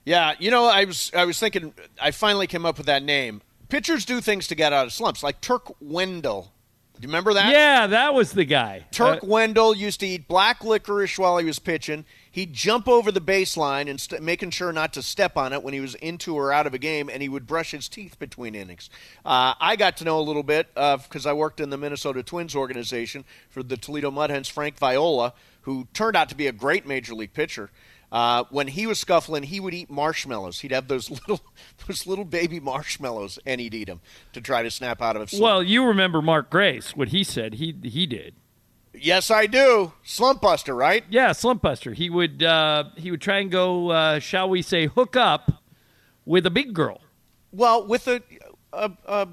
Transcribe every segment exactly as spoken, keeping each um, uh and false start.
Yeah, you know, I was I was thinking, I finally came up with that name. Pitchers do things to get out of slumps, like Turk Wendell. Do you remember that? Yeah, that was the guy. Turk uh, Wendell used to eat black licorice while he was pitching. He'd jump over the baseline and st- making sure not to step on it when he was into or out of a game, and he would brush his teeth between innings. Uh, I got to know a little bit because uh, I worked in the Minnesota Twins organization for the Toledo Mud Hens, Frank Viola, who turned out to be a great major league pitcher. Uh, when he was scuffling, he would eat marshmallows. He'd have those little those little baby marshmallows, and he'd eat them to try to snap out of a slump. Well, you remember Mark Grace, what he said. He he did. Yes, I do. Slump buster, right? Yeah, slump buster. He would uh, he would try and go, uh, shall we say, hook up with a big girl. Well, with a a, a,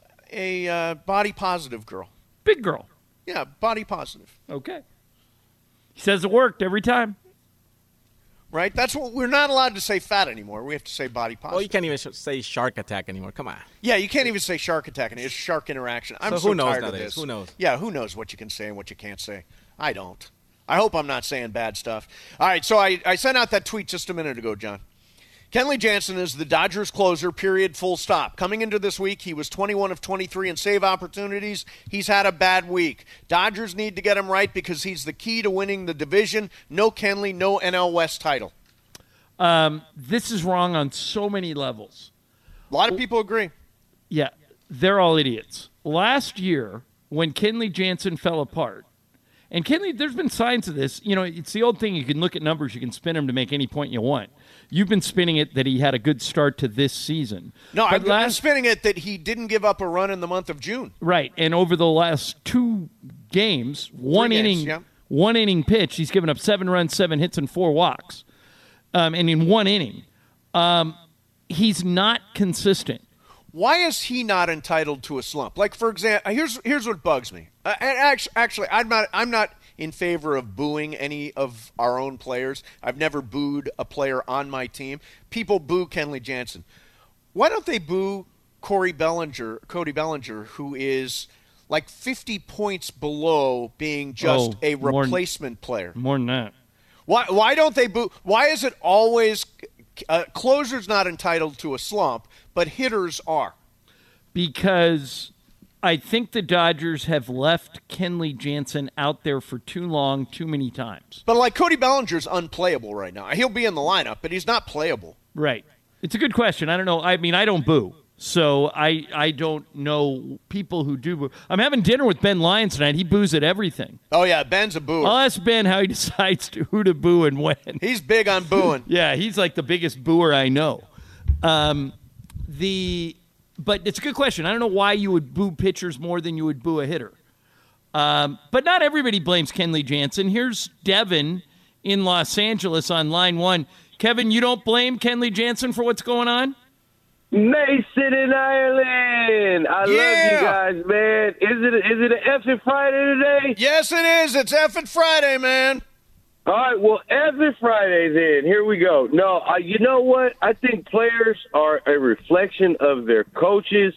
a uh, body positive girl. Big girl. Yeah, body positive. Okay. He says it worked every time. Right? That's what we're not allowed to say fat anymore. We have to say body positive. Well, you can't even sh- say shark attack anymore. Come on. Yeah, you can't even say shark attack. And it's shark interaction. I'm so, so who knows tired nowadays? of this. Who knows? Yeah, who knows what you can say and what you can't say. I don't. I hope I'm not saying bad stuff. All right, so I, I sent out that tweet just a minute ago, John. Kenley Jansen is the Dodgers closer, period, full stop. Coming into this week, he was twenty-one of twenty-three in save opportunities. He's had a bad week. Dodgers need to get him right because he's the key to winning the division. No Kenley, no N L West title. Um, this is wrong on so many levels. A lot of people agree. Yeah, they're all idiots. Last year, when Kenley Jansen fell apart, and Kenley, there's been signs of this. You know, it's the old thing. You can look at numbers. You can spin them to make any point you want. You've been spinning it that he had a good start to this season. No, but I'm, last, I'm spinning it that he didn't give up a run in the month of June. Right, and over the last two games, one Three inning, games, yeah. one inning pitch, he's given up seven runs, seven hits, and four walks. Um, and in one inning, um, he's not consistent. Why is he not entitled to a slump? Like, for example, here's here's what bugs me. Uh, and actually, actually, I'm not I'm not in favor of booing any of our own players. I've never booed a player on my team. People boo Kenley Jansen. Why don't they boo Corey Bellinger, Cody Bellinger, who is like fifty points below being just Oh, a more- replacement player? More than that. Why why don't they boo? Why is it always uh, closers not entitled to a slump, but hitters are? Because I think the Dodgers have left Kenley Jansen out there for too long, too many times. But like Cody Bellinger's unplayable right now. He'll be in the lineup, but he's not playable. Right. It's a good question. I don't know. I mean, I don't boo. So I I don't know people who do boo. I'm having dinner with Ben Lyons tonight. He boos at everything. Oh, yeah, Ben's a booer. I'll ask Ben how he decides to, who to boo and when. He's big on booing. Yeah, he's like the biggest booer I know. Um, the But it's a good question. I don't know why you would boo pitchers more than you would boo a hitter. Um, but not everybody blames Kenley Jansen. Here's Devin in Los Angeles on line one. Kevin, you don't blame Kenley Jansen for what's going on? Mason in Ireland. I Yeah. love you guys, man. Is it is it an effing Friday today? Yes, it is. It's effing Friday, man. All right, well, effing Friday then. Here we go. No, uh, you know what? I think players are a reflection of their coaches,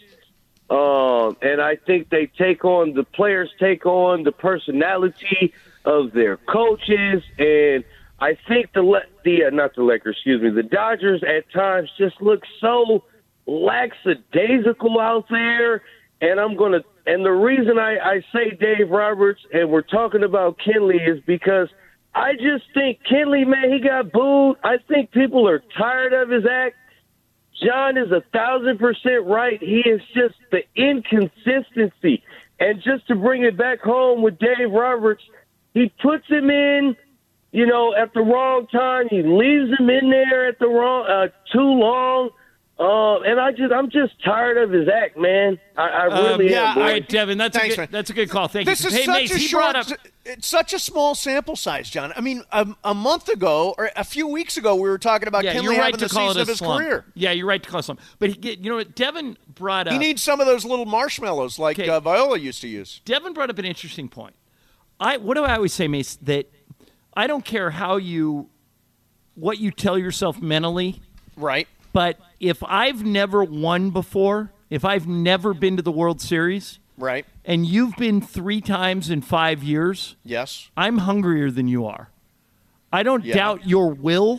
um, and I think they take on the players take on the personality of their coaches, and I think the Le- the uh, not the Lakers, excuse me, the Dodgers at times just look so lackadaisical out there, and I'm gonna. And the reason I, I say Dave Roberts and we're talking about Kenley is because I just think Kenley, man, he got booed. I think people are tired of his act. John is a thousand percent right. He is just the inconsistency. And just to bring it back home with Dave Roberts, he puts him in, you know, at the wrong time. He leaves him in there at the wrong, uh, too long. Uh, and I just, I'm just tired of his act, man. I, I really um, yeah, am. all boy. right, Devin, that's Thanks, a man. good, that's a good call. Thank This you. is Hey, such Mace, a he short, brought up. it's such a small sample size, John. I mean, a, a month ago or a few weeks ago, we were talking about Yeah, Kenley you're right having to the call season it of a his slump. career. Yeah, you're right to call it a slump. But he, you know what? Devin brought up. He needs some of those little marshmallows like Okay. uh, Viola used to use. Devin brought up an interesting point. I what do I always say, Mace? That I don't care how you, what you tell yourself mentally, Right. but if I've never won before, if I've never been to the World Series, Right. and you've been three times in five years, Yes. I'm hungrier than you are. I don't Yeah. doubt your will,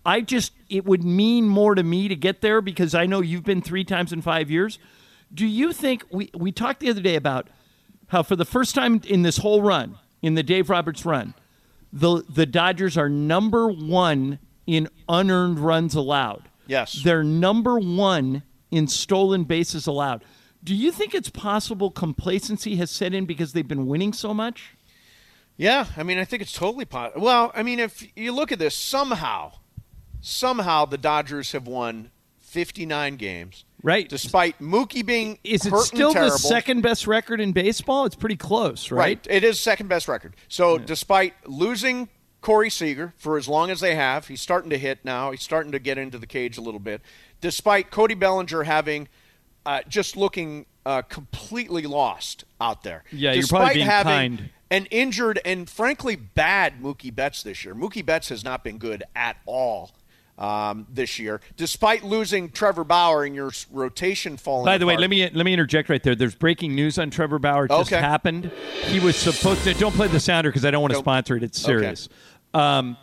I just, it would mean more to me to get there because I know you've been three times in five years. Do you think, we, we talked the other day about how for the first time in this whole run, in the Dave Roberts run, the the Dodgers are number one in unearned runs allowed. Yes. They're number one in stolen bases allowed. Do you think it's possible complacency has set in because they've been winning so much? Yeah, I mean, I think it's totally possible. Well, I mean, if you look at this, somehow, somehow the Dodgers have won fifty-nine games. Right. Despite Mookie being Is it hurt still and the terrible. second best record in baseball? It's pretty close, right? Right. It is second best record. So despite losing Corey Seager for as long as they have, he's starting to hit now. He's starting to get into the cage a little bit. Despite Cody Bellinger having uh, just looking uh, completely lost out there. Yeah, you're Despite probably being having kind. an injured and frankly bad Mookie Betts this year. Mookie Betts has not been good at all. Um, this year, despite losing Trevor Bauer and your s- rotation falling. By the way, apart. let me let me interject right there. There's breaking news on Trevor Bauer. It just Okay. happened. He was supposed to. Don't play the sounder because I don't want to Don't- sponsor it. It's Okay. serious. Um,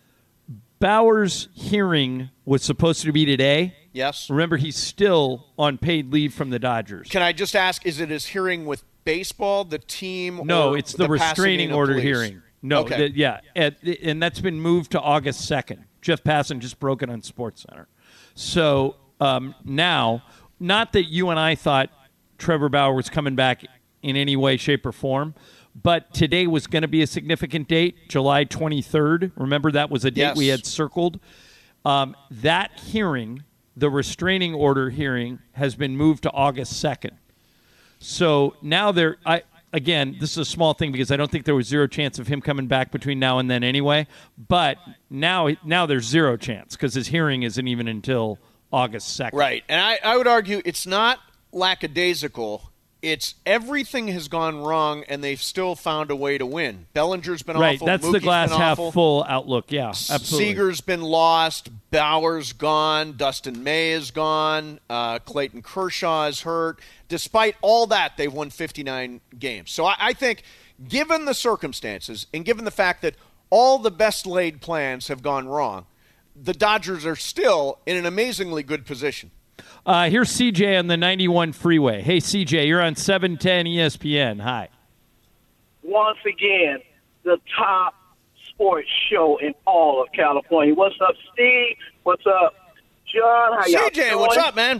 Bauer's hearing was supposed to be today. Yes. Remember, he's still on paid leave from the Dodgers. Can I just ask? Is it his hearing with baseball, the team? No, or it's the, restraining Pasadena order police? hearing. No, Okay. the- yeah, and, and that's been moved to August second. Jeff Passan just broke it on SportsCenter. So um, now, not that you and I thought Trevor Bauer was coming back in any way, shape, or form, but today was going to be a significant date, July twenty-third. Remember, that was a date Yes. we had circled. Um, that hearing, the restraining order hearing, has been moved to August second. So now they're I again, this is a small thing because I don't think there was zero chance of him coming back between now and then anyway. But now now there's zero chance because his hearing isn't even until August second. Right. And I, I would argue it's not lackadaisical. It's everything has gone wrong, and they've still found a way to win. Bellinger's been Right. awful. That's the Mookie's glass been half awful. full outlook. Yeah, absolutely. Seager's been lost. Bauer's gone. Dustin May is gone. Uh, Clayton Kershaw is hurt. Despite all that, they've won fifty-nine games. So I, I think, given the circumstances and given the fact that all the best laid plans have gone wrong, the Dodgers are still in an amazingly good position. Uh, here's C J on the ninety-one freeway. Hey, C J, you're on seven ten E S P N. Hi. Once again, the top sports show in all of California. What's up, Steve? What's up, John? How y'all C J, doing? what's up, man?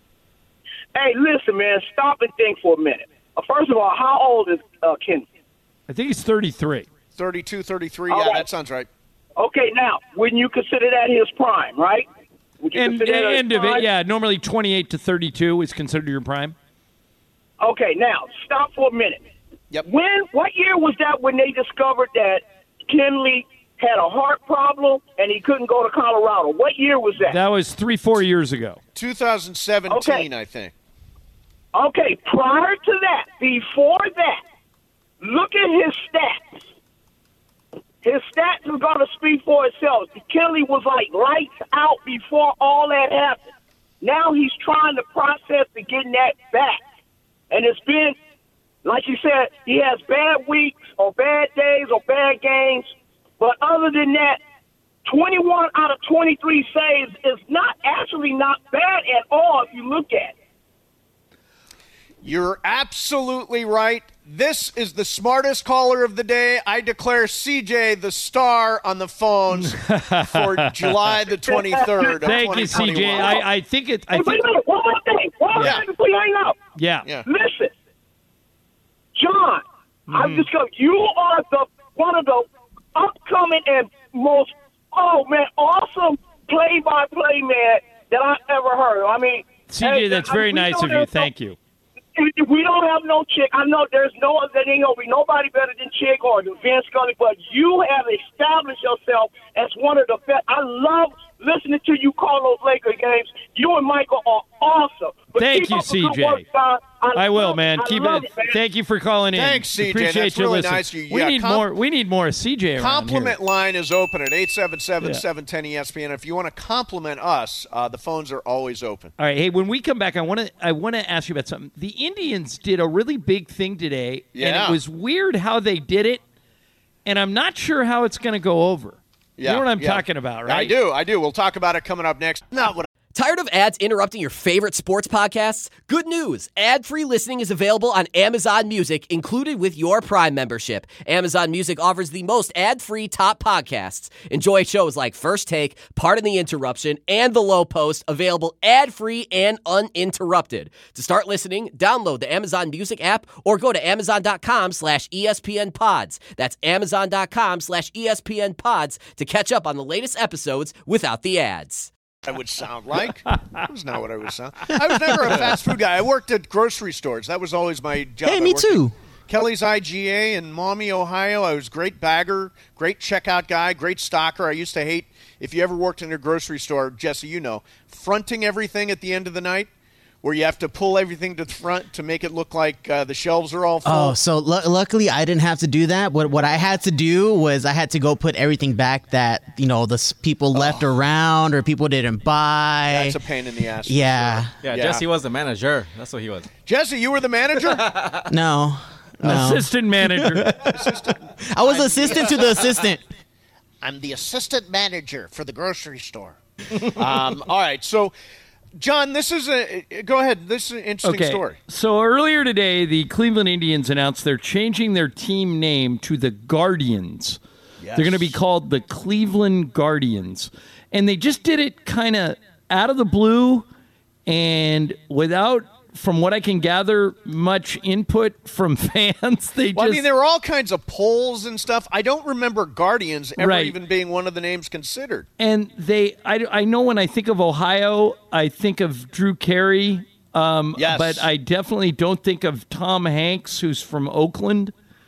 Hey, listen, man. Stop and think for a minute. Uh, first of all, how old is uh, Ken? I think he's thirty-three. thirty-two, thirty-three. All Yeah, right. that sounds right. Okay, now, wouldn't you consider that his prime, right? Would you And consider that his end of prime? it, yeah. Normally twenty-eight to thirty-two is considered your prime. Okay, now, stop for a minute. Yep. When? What year was that when they discovered that Kenley had a heart problem and he couldn't go to Colorado? What year was that? That was three, four years ago. twenty seventeen, Okay. I think. Okay, prior to that, before that, look at his stats. His stats are going to speak for itself. Kelly was like lights out before all that happened. Now he's trying to process to getting that back. And it's been, like you said, he has bad weeks or bad days or bad games. But other than that, twenty-one out of twenty-three saves is not actually not bad at all if you look at it. You're absolutely right. This is the smartest caller of the day. I declare C J the star on the phones for July the twenty-third of Thank you, C J. twenty twenty-one. I, I think it. I Hey, wait think. a minute. One more thing. One more Yeah. thing before you hang up. Yeah. Yeah. Listen, John, Mm-hmm. I've discovered you are the one of the upcoming and most oh man awesome play-by-play man that I've ever heard. I mean, C J, that's very nice of you. Thank you. If we don't have no chick. I know there's no, there ain't gonna be nobody better than Chick or than Vince Scully, but you have established yourself as one of the best. I love listening to you call those Laker games. You and Michael are awesome. But Thank keep you, up the good C J. work, John. I will, love- man. I Keep love it. man. Thank you for calling in. Thanks, C J. Appreciate That's you really listening. nice of you. We Yeah, need com- more. We need more C J around Compliment here. line is open at eight seven seven, seven one zero E S P N. If you want to compliment us, uh, the phones are always open. All right. Hey, when we come back, I want to. I want to ask you about something. The Indians did a really big thing today, and Yeah. it was weird how they did it, and I'm not sure how it's going to go over. Yeah, you know what I'm yeah. talking about, right? I do. I do. We'll talk about it coming up next. Not what Tired of ads interrupting your favorite sports podcasts? Good news. Ad-free listening is available on Amazon Music, included with your Prime membership. Amazon Music offers the most ad-free top podcasts. Enjoy shows like First Take, Pardon the Interruption, and The Low Post, available ad-free and uninterrupted. To start listening, download the Amazon Music app or go to amazon.com slash ESPN pods. That's amazon.com slash ESPN pods to catch up on the latest episodes without the ads. I would sound like. That was not what I would sound. I was never a fast food guy. I worked at grocery stores. That was always my job. Hey, I me worked too. at Kelly's I G A in Maumee, Ohio. I was a great bagger, great checkout guy, great stocker. I used to hate, if you ever worked in a grocery store, Jesse, you know, fronting everything at the end of the night, where you have to pull everything to the front to make it look like uh, the shelves are all full. Oh, so l- luckily I didn't have to do that. What what I had to do was I had to go put everything back that, you know, the s- people left Oh. around or people didn't buy. That's a pain in the ass. for Yeah. sure. Yeah, Jesse was the manager. That's what he was. Jesse, you were the manager? No. No. Assistant manager. I was assistant to the assistant. I'm the assistant manager for the grocery store. um, all right, so, John, this is a – go ahead. This is an interesting Okay. story. So earlier today, the Cleveland Indians announced they're changing their team name to the Guardians. Yes. They're going to be called the Cleveland Guardians. And they just did it kind of out of the blue and without, from what I can gather, much input from fans. They Well, just I mean, there were all kinds of polls and stuff. I don't remember Guardians ever Right. even being one of the names considered. and they I, I know when I think of Ohio, I think of Drew Carey. Um, Yes. But I definitely don't think of Tom Hanks, who's from Oakland.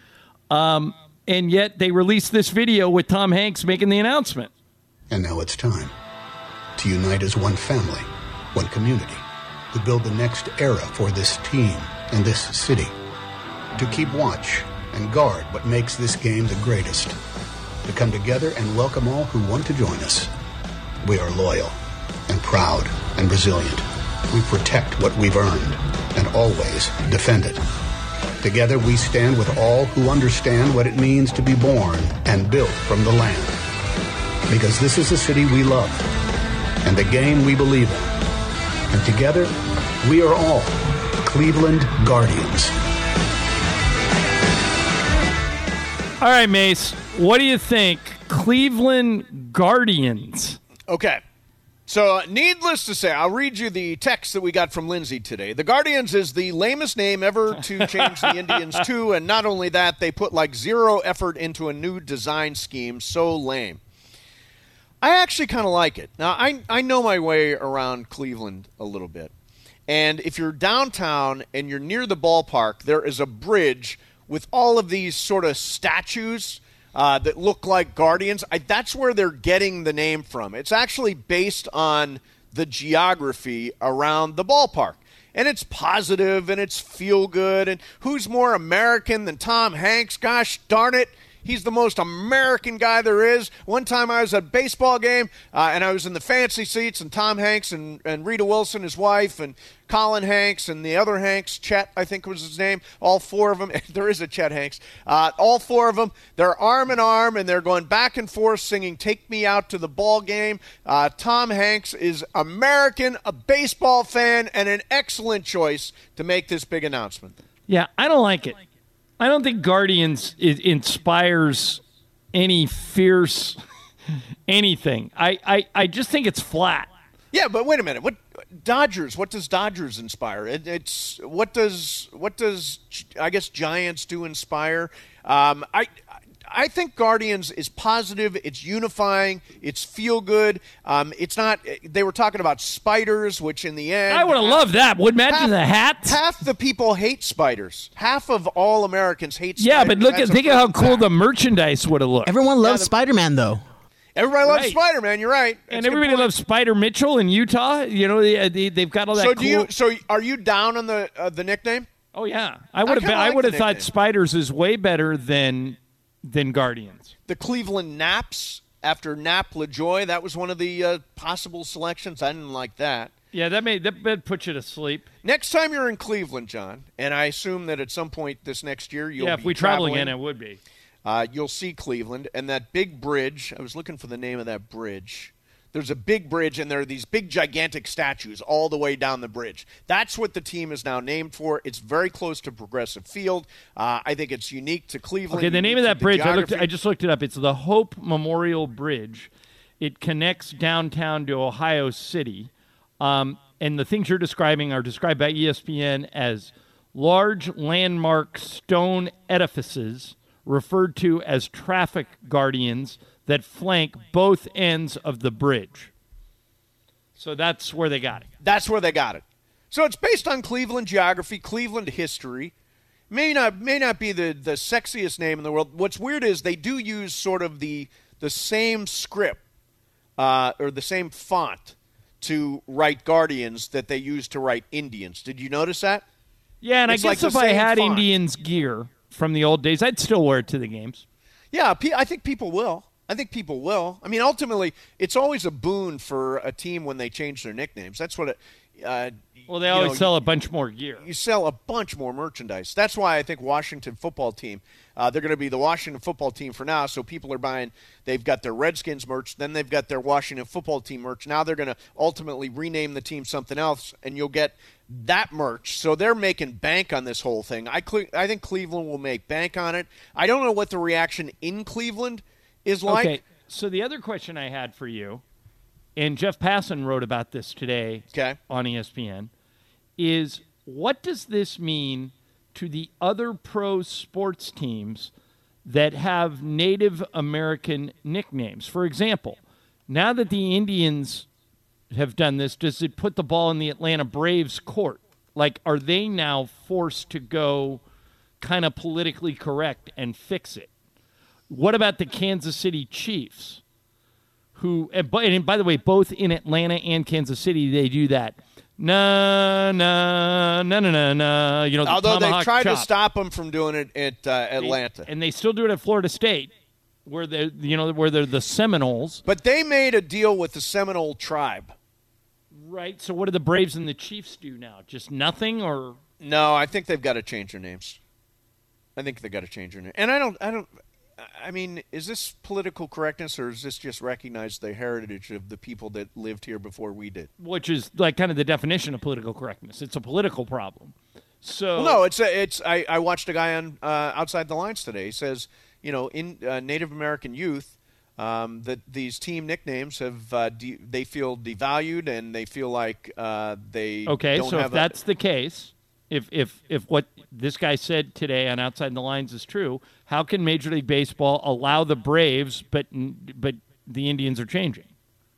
Um, and yet they released this video with Tom Hanks making the announcement. And now it's time to unite as one family, one community, to build the next era for this team and this city, to keep watch and guard what makes this game the greatest, to come together and welcome all who want to join us. We are loyal and proud and resilient. We protect what we've earned and always defend it. Together we stand with all who understand what it means to be born and built from the land. Because this is the city we love and the game we believe in. And together, we are all Cleveland Guardians. All right, Mace, what do you think? Cleveland Guardians. Okay. So, needless to say, I'll read you the text that we got from Lindsay today. The Guardians is the lamest name ever to change the Indians to, and not only that, they put like zero effort into a new design scheme. So lame. I actually kind of like it. Now, I, I know my way around Cleveland a little bit. And if you're downtown and you're near the ballpark, there is a bridge with all of these sort of statues uh, that look like guardians. I, that's where they're getting the name from. It's actually based on the geography around the ballpark. And it's positive and it's feel good. And who's more American than Tom Hanks? Gosh darn it. He's the most American guy there is. One time I was at a baseball game, uh, and I was in the fancy seats, and Tom Hanks and, and Rita Wilson, his wife, and Colin Hanks, and the other Hanks, Chet, I think was his name, all four of them. There is a Chet Hanks. Uh, all four of them, they're arm in arm, and they're going back and forth singing Take Me Out to the Ball Game. Uh, Tom Hanks is American, a baseball fan, and an excellent choice to make this big announcement. Yeah, I don't like it. I don't think Guardians it inspires any fierce anything. I, I, I just think it's flat. Yeah, but wait a minute. What Dodgers? What does Dodgers inspire? It, it's what does what does I guess Giants do inspire? Um, I I think Guardians is positive. It's unifying. It's feel good. Um, it's not. They were talking about spiders, which in the end I would have loved that. Would imagine half, the hats. Half the people hate spiders. Half of all Americans hate spiders. Yeah, but look at That's a think of how proven cool fact. the merchandise would have looked. Everyone loves the- Spider-Man, though. Everybody loves Right. Spider-Man. You're right. and That's a good everybody point. loves Spider Mitchell in Utah. You know, they, they, they've got all that So cool. do you? So are you down on the uh, the nickname? oh yeah, I would have. kinda I like would the have thought nickname. Spiders is way better than than Guardians. The Cleveland Naps after Nap LaJoy. That was one of the uh, possible selections. I didn't like that. Yeah, that made that, that put you to sleep. Next time you're in Cleveland, John, and I assume that at some point this next year you'll yeah, be if we travel traveling, again, it would be. uh, you'll see Cleveland. And that big bridge, I was looking for the name of that bridge. There's a big bridge, and there are these big, gigantic statues all the way down the bridge. That's what the team is now named for. It's very close to Progressive Field. Uh, I think it's unique to Cleveland. Okay, the name of that the bridge, I, looked, geography. I just looked it up. It's the Hope Memorial Bridge. It connects downtown to Ohio City. Um, and the things you're describing are described by E S P N as large landmark stone edifices referred to as traffic guardians that flank both ends of the bridge. So that's where they got it. That's where they got it. So it's based on Cleveland geography, Cleveland history. May not may not be the, the sexiest name in the world. What's weird is they do use sort of the the same script uh, or the same font to write Guardians that they use to write Indians. Did you notice that? Yeah, and It's I like guess the if I same had font. Indians gear from the old days, I'd still wear it to the games. Yeah, pe- I think people will. I think people will. I mean, ultimately, it's always a boon for a team when they change their nicknames. That's what it. Uh, Well, they you always know, sell a bunch more gear. You sell a bunch more merchandise. That's why I think Washington football team, uh, they're going to be the Washington football team for now. So people are buying, they've got their Redskins merch, then they've got their Washington football team merch. Now they're going to ultimately rename the team something else, and you'll get that merch. So they're making bank on this whole thing. I, Cle- I think Cleveland will make bank on it. I don't know what the reaction in Cleveland is like. Okay, so the other question I had for you, and Jeff Passan wrote about this today Okay. on E S P N, is what does this mean to the other pro sports teams that have Native American nicknames? For example, now that the Indians have done this, does it put the ball in the Atlanta Braves' court? Like, are they now forced to go kind of politically correct and fix it? What about the Kansas City Chiefs? Who, and by, and by the way, both in Atlanta and Kansas City, they do that. Na na na na na na. You know, the Although they tomahawk tried to chop. stop them from doing it at uh, Atlanta. and they still do it at Florida State, where they, you know, where they're the Seminoles, But they made a deal with the Seminole tribe. right? So what do the Braves and the Chiefs do now? Just nothing, or No, I think they've got to change their names. I think they've got to change their name. And I don't, I don't, I mean, is this political correctness or is this just recognize the heritage of the people that lived here before we did? which is like kind of the definition of political correctness. It's a political problem. So Well, no, it's a, it's. I, I watched a guy on uh, Outside the Lines today. He says, you know, in uh, Native American youth, um, that these team nicknames have uh, de- they feel devalued and they feel like uh, they Okay, don't so have if a- that's the case, if if if what this guy said today on Outside the Lines is true, how can Major League Baseball allow the Braves, but but the Indians are changing?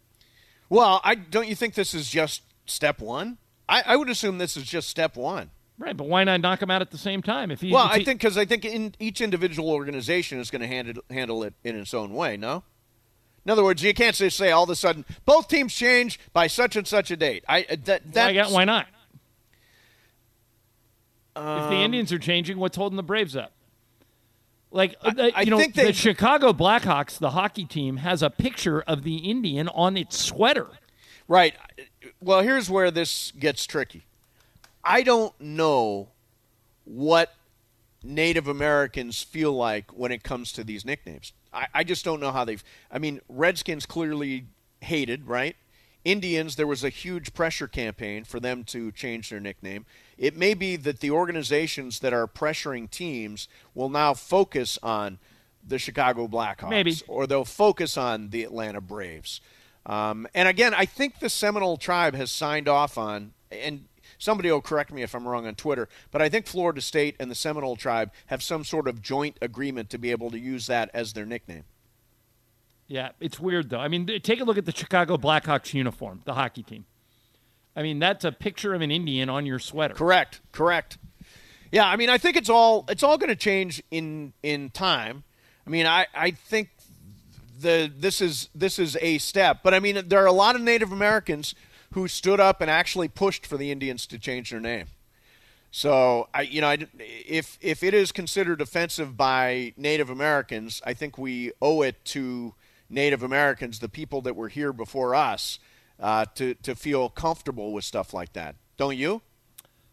Well, I don't you think this is just step one? I, I would assume this is just step one. Right, but why not knock them out at the same time? If he, Well, if I he- think because I think in, each individual organization is going to handle handle it in its own way. No, in other words, you can't just say all of a sudden both teams change by such and such a date. I uh, that why, that's, got- why not? if Um, the Indians are changing, what's holding the Braves up? Like I- uh, I you know, think they- the Chicago Blackhawks, the hockey team, has a picture of the Indian on its sweater. Right. Well, here's where this gets tricky. I don't know what Native Americans feel like when it comes to these nicknames. I, I just don't know how they've. I mean, Redskins clearly hated, right? Indians, there was a huge pressure campaign for them to change their nickname. It may be that the organizations that are pressuring teams will now focus on the Chicago Blackhawks. Maybe. Or they'll focus on the Atlanta Braves. Um, and again, I think the Seminole tribe has signed off on, and somebody will correct me if I'm wrong on Twitter, but I think Florida State and the Seminole tribe have some sort of joint agreement to be able to use that as their nickname. Yeah, it's weird, though. I mean, th- take a look at the Chicago Blackhawks uniform, the hockey team. I mean, that's a picture of an Indian on your sweater. Correct, correct. Yeah, I mean, I think it's all it's all going to change in in time. I mean, I, I think the this is this is a step, but I mean, there are a lot of Native Americans who stood up and actually pushed for the Indians to change their name. So, I, you know, I, if if it is considered offensive by Native Americans, I think we owe it to Native Americans, the people that were here before us, uh, to to feel comfortable with stuff like that. Don't you?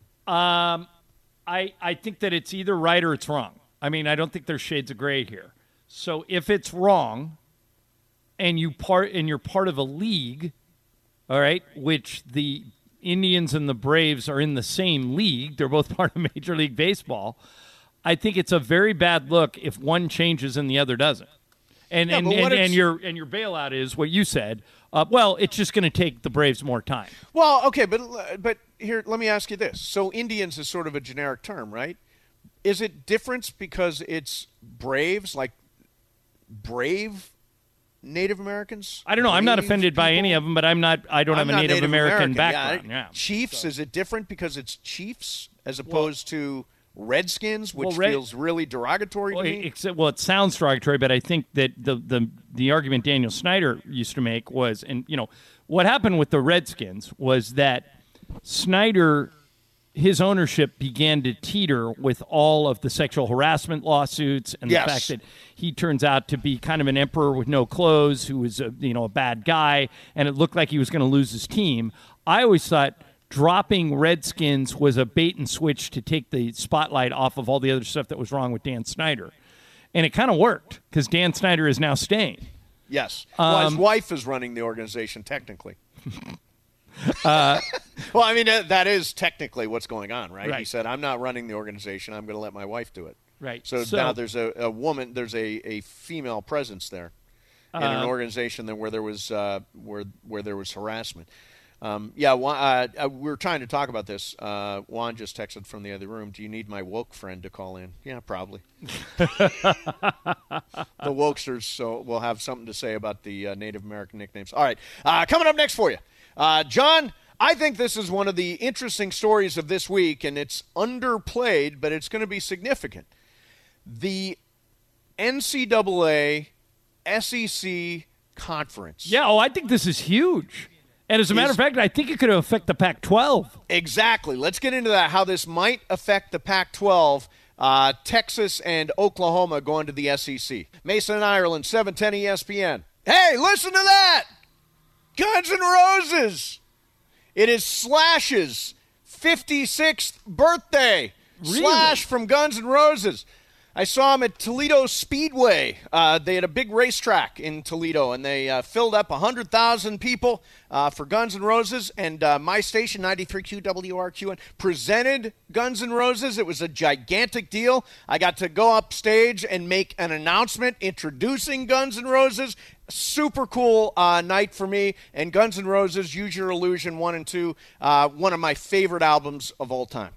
Um, I I think that it's either right or it's wrong. I mean, I don't think there's shades of gray here. So if it's wrong, and you part and you're part of a league, all right, which the Indians and the Braves are in the same league, they're both part of Major League Baseball, I think it's a very bad look if one changes and the other doesn't. And Yeah, and, but and, what and if- your and your bailout is what you said. Uh, well, it's just going to take the Braves more time. Well, okay, but but here, let me ask you this. So Indians is sort of a generic term, right? Is it different because it's Braves, like brave Native Americans? I don't know. I'm not Brave offended by any people? of them, but I'm not. I don't I'm have a not Native, American, Yeah. background. Yeah. Chiefs, is it different because it's Chiefs as opposed to Redskins, which Well, Red- feels really derogatory Well, to it, me? except, well, it sounds derogatory, but I think that the, the the argument Daniel Snyder used to make was, and you know, what happened with the Redskins was that Snyder, his ownership began to teeter with all of the sexual harassment lawsuits and the Yes. fact that he turns out to be kind of an emperor with no clothes, who was a you know a bad guy, and it looked like he was going to lose his team. I always thought dropping Redskins was a bait and switch to take the spotlight off of all the other stuff that was wrong with Dan Snyder. And it kind of worked because Dan Snyder is now staying. Yes. well, his Um, wife is running the organization, technically. uh, well, I mean, that, that is technically what's going on, right? He Right. said, I'm not running the organization. I'm going to let my wife do it. Right. So, So- now there's a, a woman, there's a, a female presence there in an Uh, organization that where there was uh, where where there was harassment. Um, yeah, Juan, uh, uh, we were trying to talk about this. Uh, Juan just texted from the other room. Do you need my woke friend to call in? Yeah, probably. The wokesters so will have something to say about the uh, Native American nicknames. All right, uh, coming up next for you, uh, John. I think this is one of the interesting stories of this week, and it's underplayed, but it's going to be significant. The N C double A S E C conference. Yeah, oh, I think this is huge. And as a matter Is- of fact, I think it could affect the Pac twelve. Exactly. Let's get into that, how this might affect the Pac twelve. Uh, Texas and Oklahoma going to the S E C. Mason, Ireland, seven ten E S P N. Hey, listen to that! Guns N' Roses! It is Slash's fifty-sixth birthday. Really? Slash from Guns N' Roses. I saw him at Toledo Speedway. Uh, they had a big racetrack in Toledo, and they uh, filled up one hundred thousand people uh, for Guns N' Roses. And uh, my station, ninety-three Q W R Q N, presented Guns N' Roses. It was a gigantic deal. I got to go up stage and make an announcement introducing Guns N' Roses. Super cool uh, night for me. And Guns N' Roses, Use Your Illusion one and two, uh, one of my favorite albums of all time.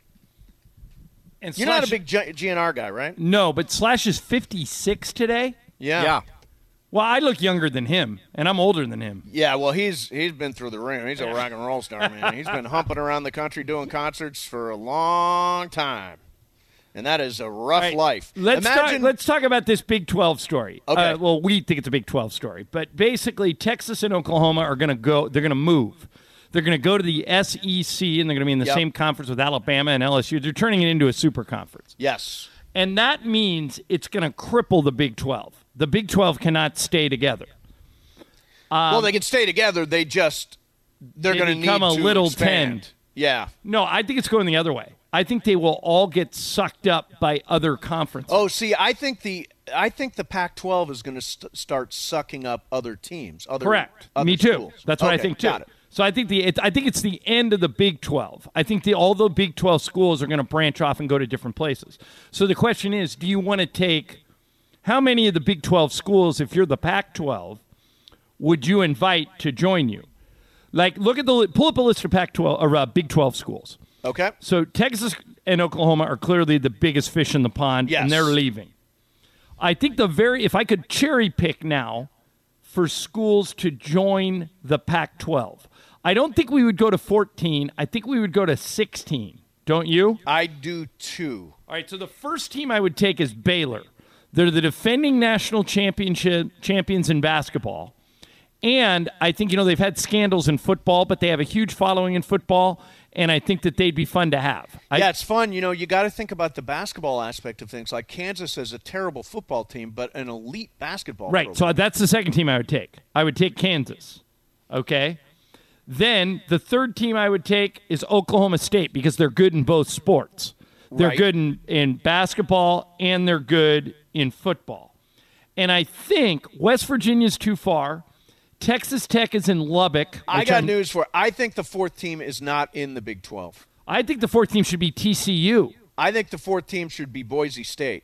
And You're not a Slash- big G- GNR guy, right? No, but Slash is fifty-six today. Yeah. Yeah. Well, I look younger than him, and I'm older than him. Yeah, well, he's he's been through the ringer. He's a rock and roll star, man. He's been humping around the country doing concerts for a long time, and that is a rough All right, life. Let's Imagine, talk, let's talk about this Big twelve story. Okay. Uh, well, we think it's a Big twelve story, but basically, Texas and Oklahoma are going to go. They're going to move. They're going to go to the S E C, and they're going to be in the Yep. same conference with Alabama and L S U. They're turning it into a super conference. yes, And that means it's going to cripple the Big twelve. The Big twelve cannot stay together. well, they can stay together. They just they're They going to become need a to little expand. tend. Yeah. No, I think it's going the other way. I think they will all get sucked up by other conferences. Oh, see, I think the I think the Pac twelve is going to st- start sucking up other teams. Other, Correct. Other Me too. schools. That's what I Okay, think too. got it. So I think the it, I think it's the end of the Big twelve. I think the all the Big twelve schools are going to branch off and go to different places. So the question is, do you want to take how many of the Big twelve schools, if you're the Pac twelve, would you invite to join you? Like, look at the li- pull up a list of Pac twelve or uh, Big twelve schools. Okay. So Texas and Oklahoma are clearly the biggest fish in the pond, Yes. and they're leaving. I think the very if I could cherry pick now for schools to join the Pac twelve, I don't think we would go to fourteen. I think we would go to sixteen. Don't you? I do too. All right, so the first team I would take is Baylor. They're the defending national championship champions in basketball. And I think, you know, they've had scandals in football, but they have a huge following in football, and I think that they'd be fun to have. I, Yeah, it's fun. You know, you got to think about the basketball aspect of things. Like Kansas is a terrible football team, but an elite basketball Right, program. so that's the second team I would take. I would take Kansas, okay? Then the third team I would take is Oklahoma State because they're good in both sports. They're Right. good in, in basketball and they're good in football. And I think West Virginia's too far. Texas Tech is in Lubbock. I which got I'm- news for you. I think the fourth team is not in the Big twelve. I think the fourth team should be T C U. I think the fourth team should be Boise State.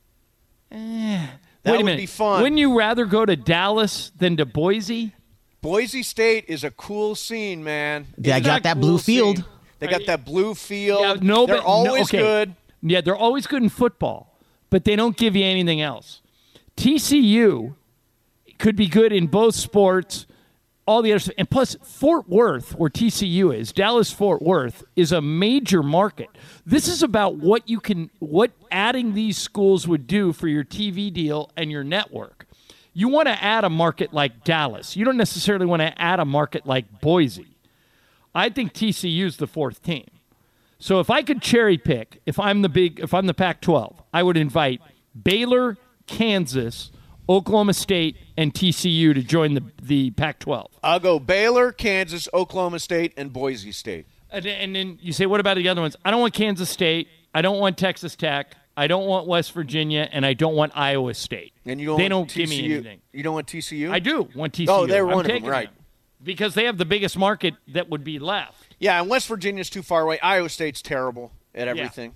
Eh, That wait a would minute. be fun. Wouldn't you rather go to Dallas than to Boise? Boise State is a cool scene, man. Yeah, I It's got a that cool blue field. scene. They got that blue field. Yeah, no, They're but- always no, okay. good. Yeah, they're always good in football, but they don't give you anything else. T C U could be good in both sports, all the other stuff. And plus, Fort Worth, where T C U is, Dallas-Fort Worth, is a major market. This is about what you can, what adding these schools would do for your T V deal and your network. You want to add a market like Dallas. You don't necessarily want to add a market like Boise. I think T C U is the fourth team. So if I could cherry pick, if I'm the big, if I'm the Pac twelve, I would invite Baylor, Kansas, Oklahoma State, and T C U to join the the Pac twelve. I'll go Baylor, Kansas, Oklahoma State, and Boise State. And, and then you say, what about the other ones? I don't want Kansas State. I don't want Texas Tech. I don't want West Virginia, and I don't want Iowa State. And you don't they want don't T C U. give me anything. You don't want T C U? I do want T C U. Oh, they're I'm one of them, taking right. Because they have the biggest market that would be left. Yeah, and West Virginia's too far away. Iowa State's terrible at everything.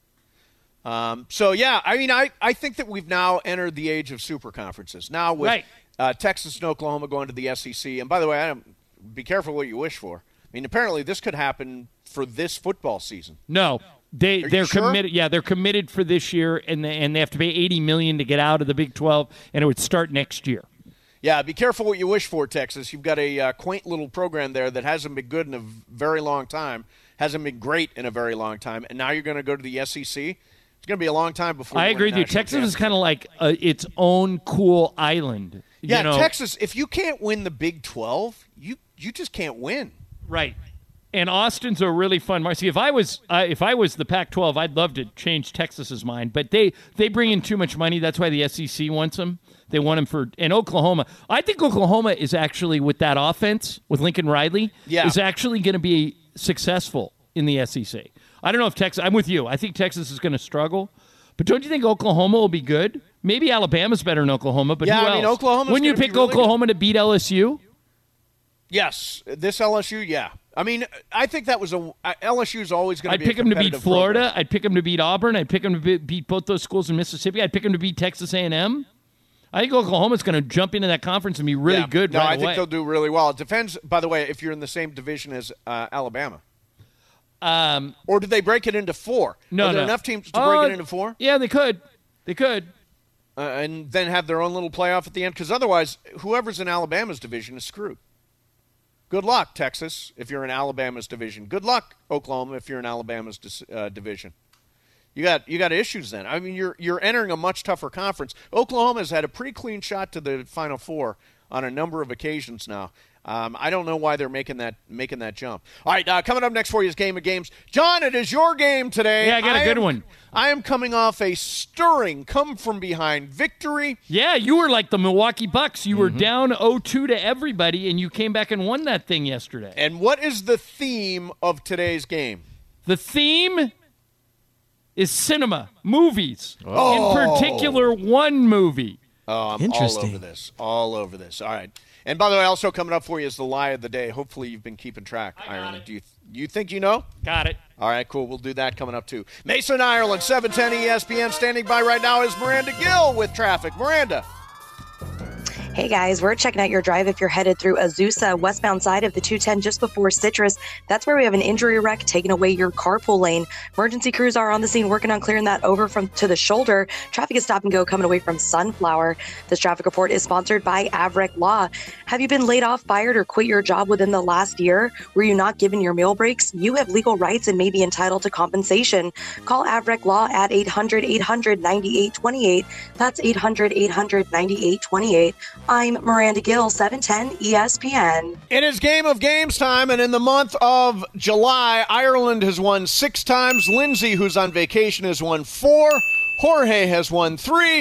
Um, so, yeah, I mean, I, I think that we've now entered the age of super conferences. Now with Right. uh, Texas and Oklahoma going to the S E C. And by the way, I don't, be careful what you wish for. I mean, apparently this could happen for this football season. No, they Are you they're sure? committed. Yeah, they're committed for this year, and they, and they have to pay eighty million dollars to get out of the Big twelve, and it would start next year. Yeah, be careful what you wish for, Texas. You've got a uh, quaint little program there that hasn't been good in a very long time, hasn't been great in a very long time, and now you're going to go to the S E C. It's going to be a long time before. I you win agree a with you. national Texas is championship. kind of like uh, its own cool island. Yeah, you know? Texas. If you can't win the Big twelve, you you just can't win. Right. And Austin's a really fun market. See, if I was uh, if I was the Pac twelve, I'd love to change Texas's mind, but they they bring in too much money. That's why the S E C wants them. They want him for and Oklahoma. I think Oklahoma is actually with that offense with Lincoln Riley Yeah. is actually going to be successful in the S E C. I don't know if Texas. I'm with you. I think Texas is going to struggle, but don't you think Oklahoma will be good? Maybe Alabama's better than Oklahoma, but Yeah, who I mean, else? Oklahoma's Wouldn't you gonna be pick really good. Oklahoma to beat L S U? Yes, this L S U. Yeah, I mean, I think that was a L S U is always going to I'd be. pick a them to beat competitive Florida. program. I'd pick them to beat Auburn. I'd pick them to be- beat both those schools in Mississippi. I'd pick them to beat Texas A and M. I think Oklahoma's going to jump into that conference and be really Yeah. good No, right I away. think they'll do really well. It depends, by the way, if you're in the same division as uh, Alabama, um, or do they break it into four? no, Are there no. enough teams to Uh, break it into four, Yeah, they could. They could. uh, and then have their own little playoff at the end? Because otherwise, whoever's in Alabama's division is screwed. Good luck, Texas, if you're in Alabama's division. Good luck, Oklahoma, if you're in Alabama's dis- uh, division. You got you got issues then. I mean, you're you're entering a much tougher conference. Oklahoma's had a pretty clean shot to the Final Four on a number of occasions now. Um, I don't know why they're making that making that jump. All right, uh, coming up next for you is Game of Games. John, it is your game today. Yeah, I got a good am- one. I am coming off a stirring come-from-behind victory. Yeah, you were like the Milwaukee Bucks. You were Mm-hmm. down oh two to everybody, and you came back and won that thing yesterday. And what is the theme of today's game? The theme is cinema, movies. Oh. In particular, one movie. Oh, I'm Interesting. all over this. All over this. All right. And by the way, also coming up for you is the lie of the day. Hopefully you've been keeping track, Ireland. Do you you think you know? Got it. All right, cool. We'll do that coming up too. Mason, Ireland, seven ten E S P N. Standing by right now is Miranda Gill with traffic. Miranda. Hey guys, we're checking out your drive if you're headed through Azusa, westbound side of the two ten just before Citrus. That's where we have an injury wreck taking away your carpool lane. Emergency crews are on the scene working on clearing that over from to the shoulder. Traffic is stop and go coming away from Sunflower. This traffic report is sponsored by Averick Law. Have you been laid off, fired, or quit your job within the last year? Were you not given your meal breaks? You have legal rights and may be entitled to compensation. Call Averick Law at eight hundred, eight hundred, ninety-eight twenty-eight. That's eight hundred, eight hundred, ninety-eight twenty-eight. I'm Miranda Gill, seven ten E S P N. It is Game of Games time, and in the month of July, Ireland has won six times. Lindsay, who's on vacation, has won four. Jorge has won three.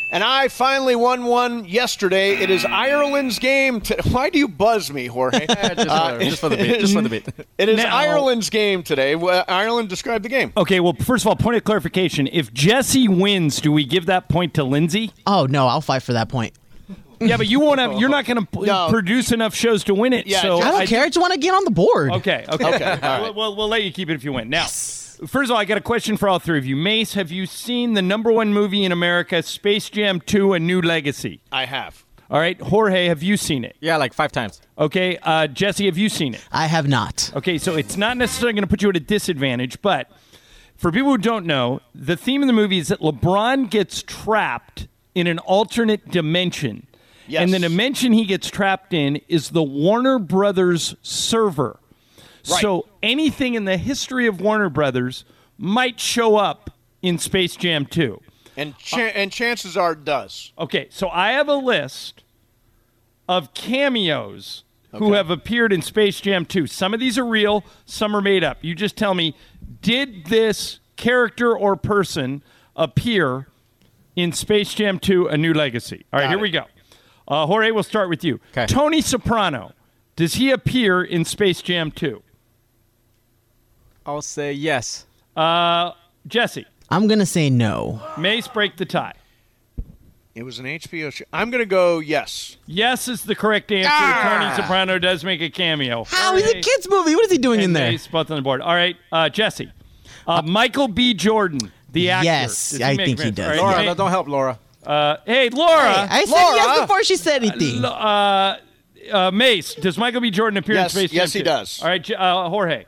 And I finally won one yesterday. It is Ireland's game. To- Why do you buzz me, Jorge? just, uh, for, just for the beat. Just for the beat. It is Now- Ireland's game today. Well, Ireland described the game. Okay, well, first of all, point of clarification. If Jesse wins, do we give that point to Lindsay? Oh no, I'll fight for that point. Yeah, but you won't have. You're not going to No. produce enough shows to win it. Yeah, so I don't care. I just want to get on the board. Okay, okay, Okay, all right. We'll, we'll, we'll let you keep it if you win. Now, first of all, I got a question for all three of you. Mace, have you seen the number one movie in America, Space Jam two: A New Legacy? I have. All right, Jorge, have you seen it? Yeah, like five times. Okay, uh, Jesse, have you seen it? I have not. Okay, so it's not necessarily going to put you at a disadvantage, but for people who don't know, the theme of the movie is that LeBron gets trapped in an alternate dimension. Yes. And the dimension he gets trapped in is the Warner Brothers server. Right. So anything in the history of Warner Brothers might show up in Space Jam two. And cha- and chances are it does. Okay, so I have a list of cameos who Okay. have appeared in Space Jam two. Some of these are real, some are made up. You just tell me, did this character or person appear in Space Jam two: A New Legacy? All right, Got here it. we go. Uh, Jorge, we'll start with you. Okay. Tony Soprano, does he appear in Space Jam two? I'll say yes. Uh, Jesse, I'm gonna say no. Mace, break the tie. It was an H B O show. I'm going to go yes. Yes is the correct answer. Tony Soprano does make a cameo. How is a Jorge kids movie? What is he doing in and there? Mace both on the board. All right, uh, Jesse. Uh, Michael B. Jordan, the actor. Yes, Does I make think he appearance? does. All right, Laura, Ma- don't- don't help Laura. Uh, hey, Laura. I said Laura. yes before she said anything. uh, uh, Mace, does Michael B. Jordan appear Yes, in Space Jam yes, he two? does. All right, J- uh, Jorge.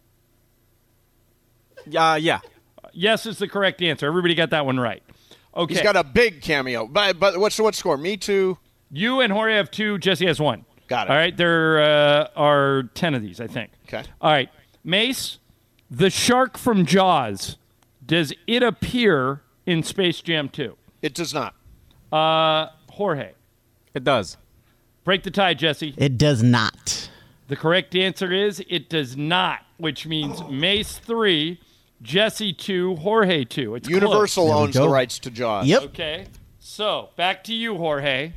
Uh, yeah. Yes is the correct answer. Everybody got that one right. Okay. He's got a big cameo. But but what's what score? Me too. You and Jorge have two. Jesse has one. Got it. All right. There uh, are ten of these, I think. Okay. All right. Mace, the shark from Jaws, does it appear in Space Jam two? It does not. Uh, Jorge. It does. Break the tie, Jesse. It does not. The correct answer is it does not, which means Mace three, Jesse two, Jorge two. It's Universal There we owns go. the rights to Jaws. Yep. close. Okay. So, back to you, Jorge.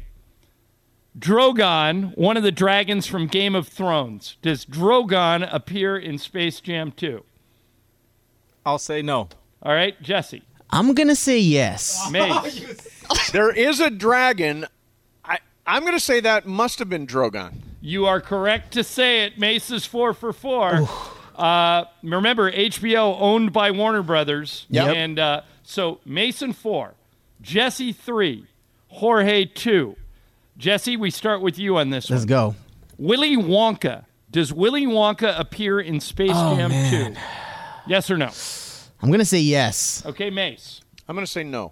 Drogon, one of the dragons from Game of Thrones. Does Drogon appear in Space Jam two? I'll say no. All right, Jesse. I'm gonna say yes. Mace. There is a dragon. I I'm going to say that must have been Drogon. You are correct to say it. Mace is four for four. Uh, remember, H B O owned by Warner Brothers. Yep. And uh, so Mason four, Jesse three, Jorge two. Jesse, we start with you on this Let's one. go. Willy Wonka. Does Willy Wonka appear in Space Oh, Jam man. two? Yes or no? I'm gonna say yes. Okay, Mace. I'm going to say no.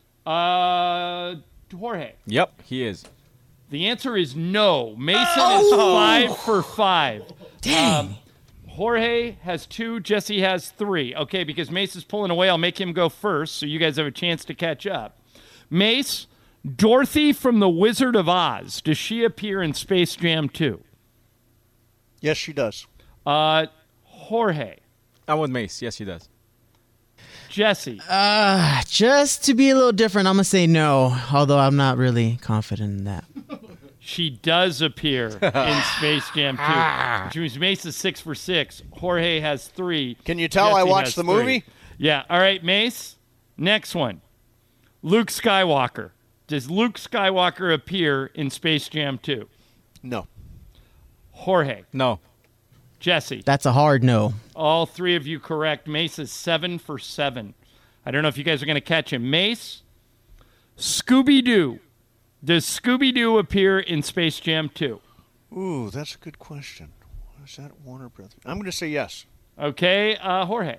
Uh, Jorge. Yep, he is. The answer is no. Mason is five for five. Dang. Jorge has two. Jesse has three. Okay, because Mace is pulling away, I'll make him go first so you guys have a chance to catch up. Mace, Dorothy from The Wizard of Oz. Does she appear in Space Jam two? Yes, she does. Uh, Jorge. I'm with Mace. Yes, he does. Jesse. Uh, just to be a little different, I'm gonna say no. Although I'm not really confident in that. She does appear in Space Jam two. Which means Mace is six for six. Jorge has three. Can you tell I Jesse watched has the three. movie? Yeah. All right, Mace. Next one. Luke Skywalker. Does Luke Skywalker appear in Space Jam two? No. Jorge. No. Jesse. That's a hard no. All three of you correct. Mace is seven for seven. I don't know if you guys are going to catch him. Mace. Scooby-Doo. Does Scooby-Doo appear in Space Jam two? Ooh, that's a good question. Is that Warner Brothers? I'm going to say yes. Okay, uh, Jorge.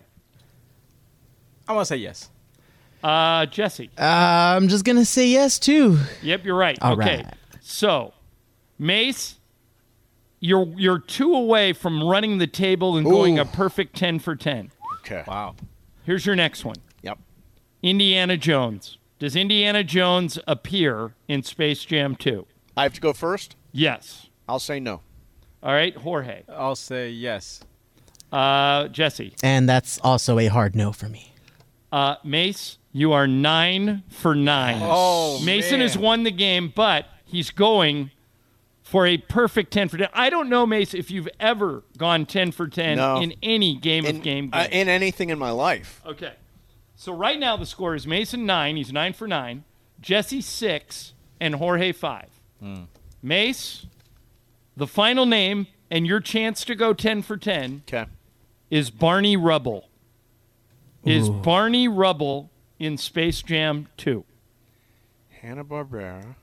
I want to say yes. Uh, Jesse. Uh, I'm just gonna say yes too. Yep, you're right. All okay. right. So, Mace, you're you're two away from running the table and going Ooh. a perfect ten for ten. Okay. Wow. Here's your next one. Yep. Indiana Jones. Does Indiana Jones appear in Space Jam two? I have to go first? Yes. I'll say no. All right, Jorge. I'll say yes. Uh, Jesse. And that's also a hard no for me. Uh, Mace, You are nine for nine. Oh, Mason man. has won the game, but he's going for a perfect ten for ten. I don't know, Mason, if you've ever gone ten for ten No. in any game in, of game uh, game. in anything in my life. Okay. So right now the score is Mason nine. He's nine for nine. Jesse six and Jorge five. Mace, the final name and your chance to go ten for ten Okay. is Barney Rubble. Is Barney Rubble in Space Jam two? Hanna-Barbera.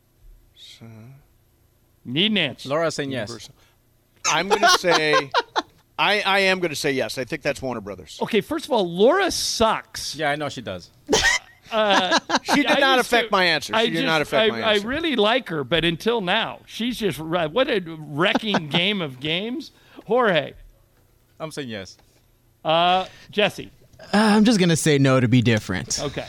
Need an answer. Laura's saying yes. Universal. I'm going to say, I, I am going to say yes. I think that's Warner Brothers. Okay, first of all, Laura sucks. Yeah, I know she does. She did I not used affect to- my answer. She I did just- not affect I, my I answer. really like her, but until now, she's just what a wrecking game of games. Jorge, I'm saying yes. uh, Jesse, Uh, I'm just gonna say no to be different. okay.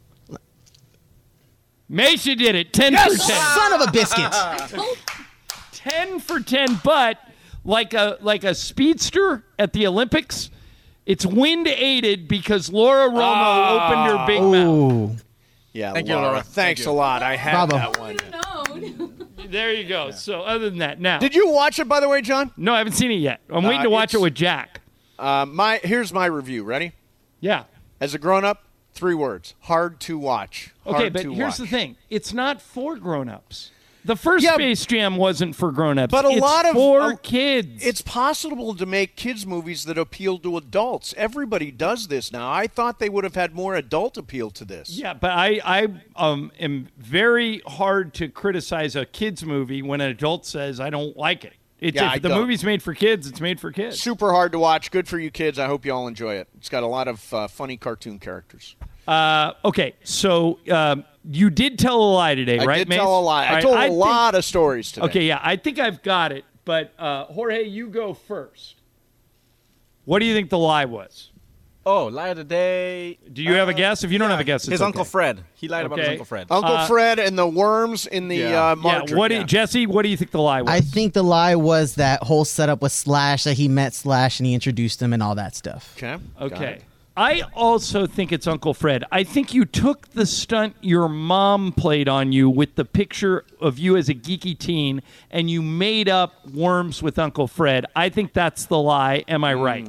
Mace, did it. Ten for ten. Son of a biscuit. ten for ten, but like a like a speedster at the Olympics, it's wind aided because Laura Romo opened her big mouth. Ooh. Yeah, Thank you, Laura. Laura. Thanks Thank you. a lot. I had Bravo. that one. There you go. So other than that, now Did you watch it, by the way, John? no, I haven't seen it yet. I'm waiting Uh, to watch it it's- with Jack. Uh, my Here's my review. Ready? Yeah. As a grown-up, three words. Hard to watch. Hard Okay, but to here's watch. the thing: it's not for grown-ups. The first Yeah, Space Jam wasn't for grown-ups. but a it's lot of- for a- kids. It's possible to make kids movies that appeal to adults. Everybody does this now. I thought they would have had more adult appeal to this. yeah, but I I um am very hard to criticize a kids movie when an adult says I don't like it. It's Yeah, if I the don't. movie's made for kids, it's made for kids. Super hard to watch. Good for you kids. I hope you all enjoy it. It's got a lot of uh, funny cartoon characters. Uh, okay, so um, you did tell a lie today, I right, did Mace? tell a lie. All I right, told a think- lot of stories today. Okay, yeah, I think I've got it. But uh, Jorge, you go first. What do you think the lie was? Oh, lie of the day. Do you have a guess? If you don't have a guess, it's His okay. Uncle Fred. He lied about his Okay. Uncle Fred. Uncle Uh, Fred and the worms in the Yeah. uh, margarine. Yeah, what do you, yeah. Jesse? What do you think the lie was? I think the lie was that whole setup with Slash, that he met Slash and he introduced him and all that stuff. Okay. got Okay. it. I also think it's Uncle Fred. I think you took the stunt your mom played on you with the picture of you as a geeky teen and you made up worms with Uncle Fred. I think that's the lie. Am I right?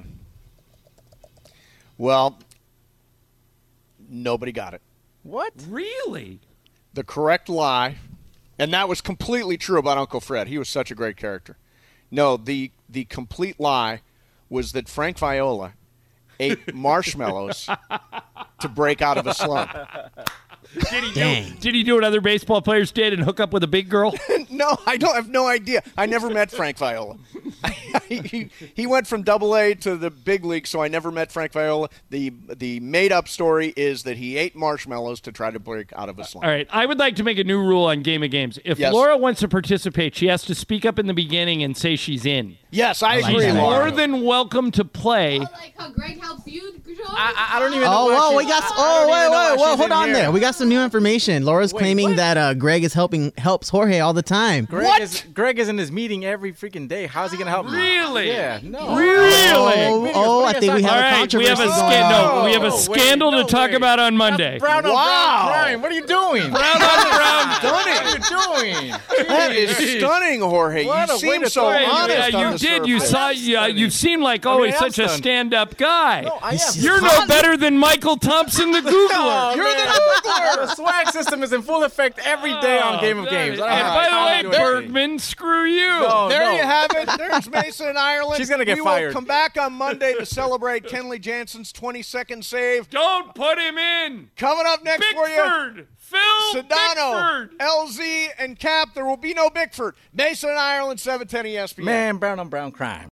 Well, nobody got it. What? Really? The correct lie, and that was completely true about Uncle Fred. He was such a great character. No, the the complete lie was that Frank Viola ate marshmallows to break out of a slump. Did he Dang. do? Did he do what other baseball players did and hook up with a big girl? No, I don't I have no idea. I never met Frank Viola. he, he went from double A to the big league, so I never met Frank Viola. The the made up story is that he ate marshmallows to try to break out of a slump. All right, I would like to make a new rule on Game of Games. If Yes. Laura wants to participate, she has to speak up in the beginning and say she's in. Yes, I, like agree, that. Laura. More than welcome to play. Like how Greg helps you, John? I, I don't even know. Oh, why whoa, she- we got. I Oh, don't wait, even know why wait, whoa, she's hold in on here. there. We got some new information. Laura's Wait, claiming what? that uh, Greg is helping helps Jorge all the time. Greg What? Is, Greg is in his meeting every freaking day. How's he gonna help me? Really? Yeah. No. Really? Oh, oh, I think we All have a right, controversy we have a going scan- on. no, we have a Oh, wait, scandal no, to talk wait. about on Monday. Brown on Wow. brown crime. What are you doing? Brown on brown. What are you doing? That is stunning, Jorge. What You a way seem to so throw it. honest Yeah, on you the did. You surface. saw. am Yeah, stunning. you seem like I oh, mean, he's I'm such a stunned. stand-up guy. No, I am. You're no better than Michael Thompson, the Googler. Oh, You're man. the Googler. The swag system is in full effect every day on Game of Oh, Games. that I is- don't And have by time to the way, do anything. Bergman, screw you. No, There no. you have it. There's Mason in Ireland. She's gonna get we fired. will come back on Monday to celebrate Kenley Jansen's twenty-second save. Don't put him in. Coming up next for you, Bickford, Phil Sedano, Bickford. L Z, and Cap. There will be no Bickford. Mason in Ireland, seven ten E S P N. Man, brown on brown crime.